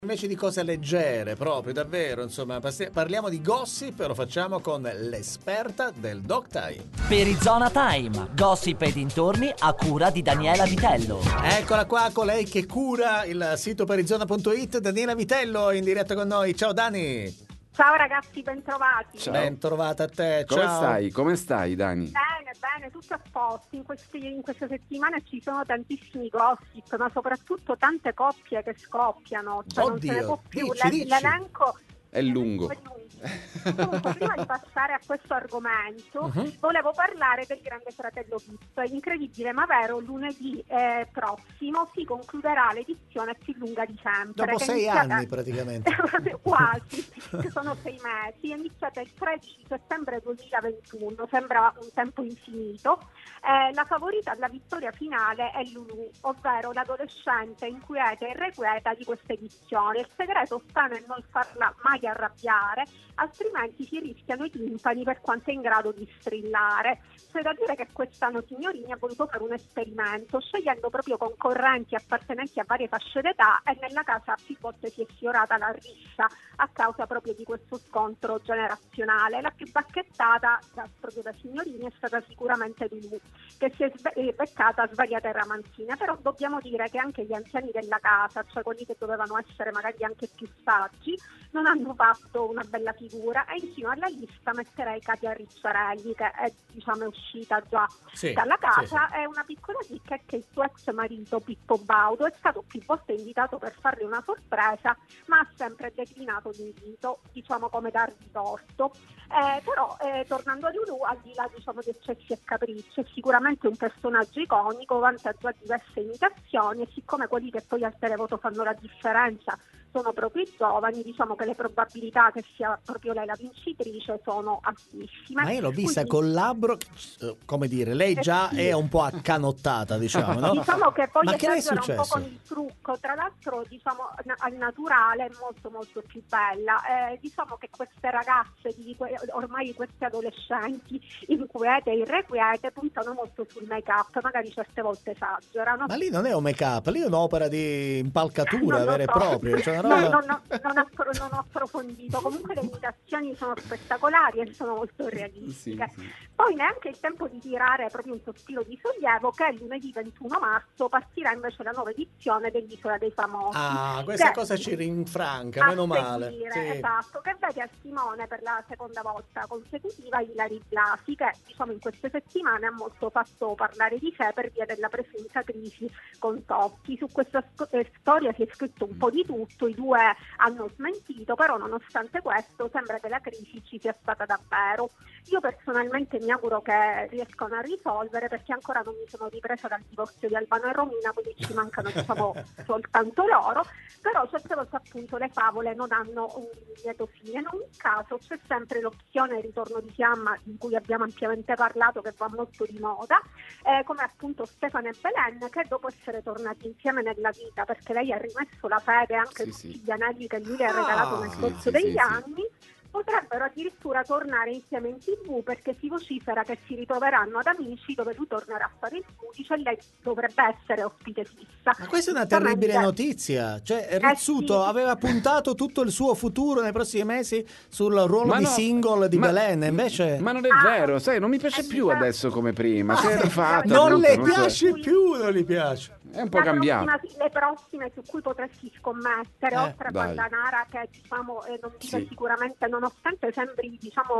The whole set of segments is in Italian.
Invece di cose leggere, proprio, davvero, insomma, parliamo di gossip e lo facciamo con l'esperta del Dog Time. Perizona Time, gossip e dintorni a cura di Daniela Vitello. Eccola qua, colei che cura il sito perizona.it, Daniela Vitello, in diretta con noi. Ciao Dani! Ciao ragazzi, bentrovati. Ciao. Ben trovata a te, Come ciao! stai? Come stai, Dani? Bene, tutto a posto. In queste settimane ci sono tantissimi gossip, ma soprattutto tante coppie che scoppiano. Cioè non se ne può più. dici. L'elenco È lungo. Comunque, prima di passare a questo argomento, volevo parlare del Grande Fratello VIP. È incredibile, ma vero, lunedì prossimo si concluderà l'edizione più lunga di sempre. Dopo 6 anni praticamente. Quasi, sono 6 mesi. È iniziata il 13 settembre 2021, sembra un tempo infinito. La favorita alla vittoria finale è Lulu, ovvero l'adolescente inquieta e irrequieta di questa edizione. Il segreto sta nel non farla mai arrabbiare, altrimenti si rischiano i timpani per quanto è in grado di strillare. C'è da dire che quest'anno Signorini ha voluto fare un esperimento, scegliendo proprio concorrenti appartenenti a varie fasce d'età, e nella casa più volte si è sfiorata la rissa a causa proprio di questo scontro generazionale. La più bacchettata proprio da Signorini è stata sicuramente Lulu, che si è beccata svariate ramanzine, però dobbiamo dire che anche gli anziani della casa, cioè quelli che dovevano essere magari anche più saggi, non hanno fatto una bella figura, e in cima alla lista metterei Katia Ricciarelli, che è uscita già dalla casa. È una piccola chicca che il suo ex marito Pippo Baudo è stato più volte invitato per farle una sorpresa, ma ha sempre declinato l'invito, come dargli torto. Però tornando a Lulu, al di là di eccessi e capricci, è sicuramente un personaggio iconico, vanta già diverse imitazioni, e siccome quelli che poi al televoto fanno la differenza sono proprio i giovani, diciamo che le probabilità che sia proprio lei la vincitrice sono altissime. Ma io l'ho vista col labbro, come dire, lei già è un po' accanottata, diciamo, no? Diciamo che poi ma che è esagera un po' successo? con il trucco, tra l'altro al naturale è molto molto più bella. Diciamo che queste ragazze, ormai queste adolescenti inquiete e irrequiete, puntano molto sul make-up, magari certe volte esagerano. Ma lì non è un make-up, lì è un'opera di impalcatura Non lo vera e so. propria, cioè una No, roba... non ho approfondito. Comunque le imitazioni sono spettacolari e sono molto realistiche. Sì. Poi neanche il tempo di tirare proprio un sospiro di sollievo, che lunedì 21 marzo partirà invece la nuova edizione dell'Isola dei Famosi. Ah, questa cosa ci rinfranca, meno male. Sì. Esatto, che vede a Simone per la seconda volta consecutiva Ilary Blasi, che in queste settimane ha molto fatto parlare di sé per via della presunta crisi con Totti. Su questa storia si è scritto un po' di tutto, i due hanno smentito, però nonostante questo sembra che la crisi ci sia stata davvero. Io personalmente mi auguro che riescano a risolvere, perché ancora non mi sono ripresa dal divorzio di Albano e Romina, quindi ci mancano soltanto loro, però certe volte appunto le favole non hanno un lieto fine. In ogni caso c'è sempre l'opzione ritorno di fiamma, di cui abbiamo ampiamente parlato, che va molto di moda, come appunto Stefano e Belen, che dopo essere tornati insieme nella vita, perché lei ha rimesso la fede anche tutti gli anelli che lui le ha regalato nel corso degli anni, potrebbero addirittura tornare insieme in TV, perché si vocifera che si ritroveranno ad Amici, dove lui tornerà a fare il giudice e lei dovrebbe essere ospite fissa. Ma questa è una terribile notizia, cioè Rizzuto aveva puntato tutto il suo futuro nei prossimi mesi sul ruolo di single di Belen, invece... Ma non è vero, sai, non mi piace più adesso come prima, si è rifatta. Non le so. piace più, non gli piace. È un po' cambiato. Le prossime su cui potresti scommettere, oltre a Guantanara, che non vive sicuramente, nonostante sembri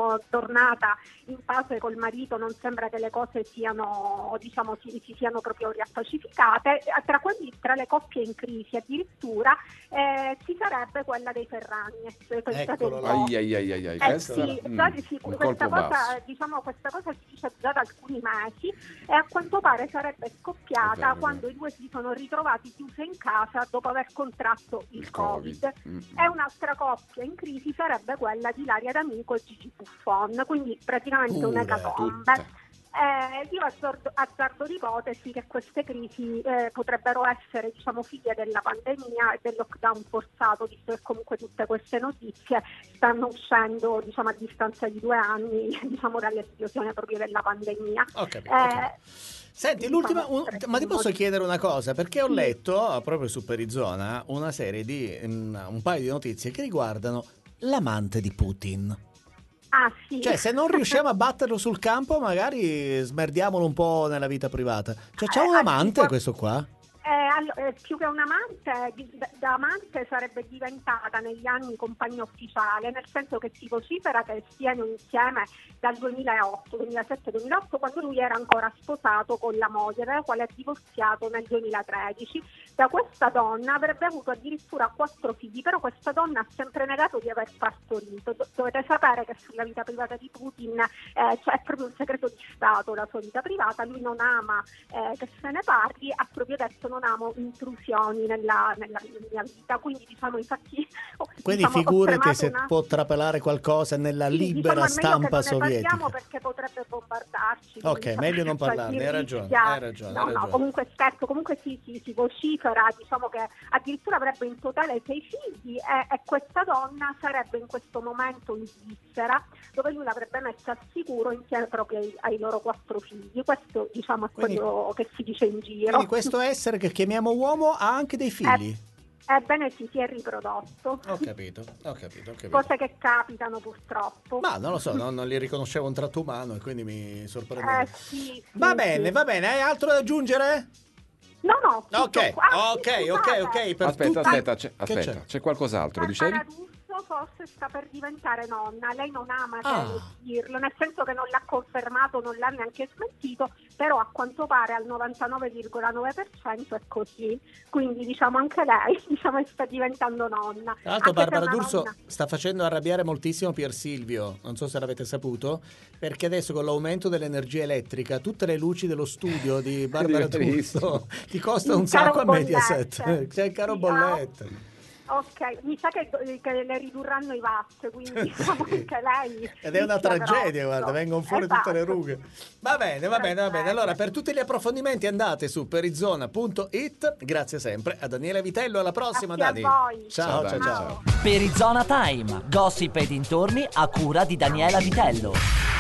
tornata in pace col marito, non sembra che le cose siano si siano proprio riappacificate. Tra le coppie in crisi addirittura ci sarebbe quella dei Ferragnez. Eccolo là. Questa cosa si dice già da alcuni mesi, e a quanto pare sarebbe scoppiata quando i due si sono ritrovati chiusi in casa dopo aver contratto il Covid. E un'altra coppia in crisi sarebbe quella di Ilaria D'Amico e Gigi Buffon, quindi praticamente un'ecatombe. Io azzardo l'ipotesi che queste crisi potrebbero essere, diciamo, figlie della pandemia e del lockdown forzato, visto che comunque tutte queste notizie stanno uscendo, diciamo, a distanza di 2 anni, diciamo, dall'esplosione proprio della pandemia. Okay. Senti, l'ultima, ma ti posso chiedere una cosa? Perché ho letto proprio su Perizona una serie di un paio di notizie che riguardano l'amante di Putin. Ah, sì. Cioè, se non riusciamo a batterlo sul campo, magari smerdiamolo un po' nella vita privata. Cioè, c'è un amante questo qua? Più che un amante, da amante sarebbe diventata negli anni compagna ufficiale, nel senso che si vocifera che stiano insieme dal 2007-2008, quando lui era ancora sposato con la moglie, dalla quale è divorziato nel 2013. Da questa donna avrebbe avuto addirittura 4 figli, però questa donna ha sempre negato di aver partorito. Dovete sapere che sulla vita privata di Putin cioè, è proprio un segreto di Stato la sua vita privata, lui non ama che se ne parli, ha proprio detto non amo intrusioni nella mia vita, quindi diciamo infatti quindi figurati se può trapelare qualcosa nella libera stampa sovietica, perché potrebbe bombardarci. Ok, meglio non parlarne, hai ragione. No, comunque scherzo, comunque si vocifera, diciamo che addirittura avrebbe in totale 6 figli e questa donna sarebbe in questo momento in Svizzera, dove lui l'avrebbe messa al sicuro insieme proprio ai loro 4 figli. Questo, diciamo, è quello che si dice in giro. Quindi questo essere che chiamiamo uomo ha anche dei figli? Ebbene sì, si è riprodotto. Ho capito. Cose che capitano purtroppo. Ma non lo so, non li riconoscevo un tratto umano e quindi mi sorprendeva. Sì, va bene, hai altro da aggiungere? No. Ok. Aspetta, c'è qualcos'altro, dicevi? Forse sta per diventare nonna, lei non ama dirlo, nel senso che non l'ha confermato, non l'ha neanche smentito, però a quanto pare al 99,9% è così, quindi diciamo anche lei sta diventando nonna. Tra l'altro Barbara D'Urso sta facendo arrabbiare moltissimo Pier Silvio, non so se l'avete saputo, perché adesso con l'aumento dell'energia elettrica tutte le luci dello studio di Barbara D'Urso ti costano un sacco a Mediaset, c'è il caro bollette. Ok, mi sa che le ridurranno i VAT, quindi diciamo che lei... Ed è una tragedia, guarda, vengono fuori tutte le rughe. Va bene. Allora, per tutti gli approfondimenti andate su perizona.it. Grazie sempre a Daniela Vitello, alla prossima, Dani. A voi. Ciao. Perizona Time, gossip e dintorni a cura di Daniela Vitello.